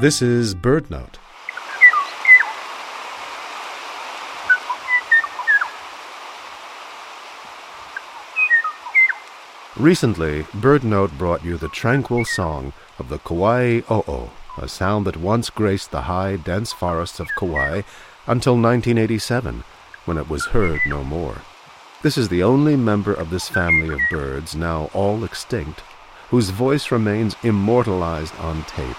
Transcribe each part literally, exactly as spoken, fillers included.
This is BirdNote. Recently, BirdNote brought you the tranquil song of the Kauai-o-o, a sound that once graced the high, dense forests of Kauai until nineteen eighty-seven, when it was heard no more. This is the only member of this family of birds, now all extinct, whose voice remains immortalized on tape.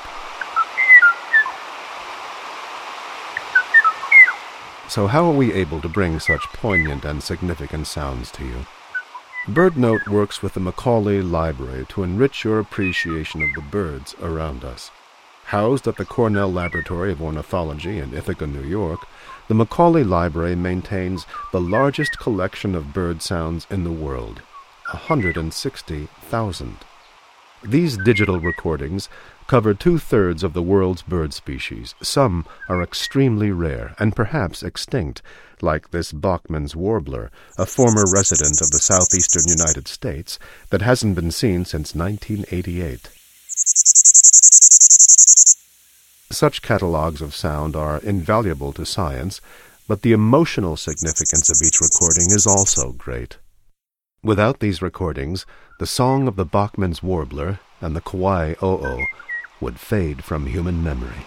So how are we able to bring such poignant and significant sounds to you? BirdNote works with the Macaulay Library to enrich your appreciation of the birds around us. Housed at the Cornell Laboratory of Ornithology in Ithaca, New York, the Macaulay Library maintains the largest collection of bird sounds in the world, one hundred sixty thousand. These digital recordings cover two-thirds of the world's bird species. Some are extremely rare and perhaps extinct, like this Bachman's warbler, a former resident of the southeastern United States that hasn't been seen since nineteen eighty-eight. Such catalogues of sound are invaluable to science, but the emotional significance of each recording is also great. Without these recordings, the song of the Bachman's warbler and the Kauai-o-o would fade from human memory.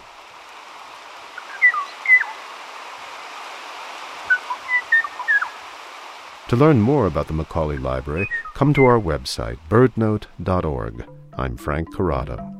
To learn more about the Macaulay Library, come to our website, bird note dot org. I'm Frank Corrado.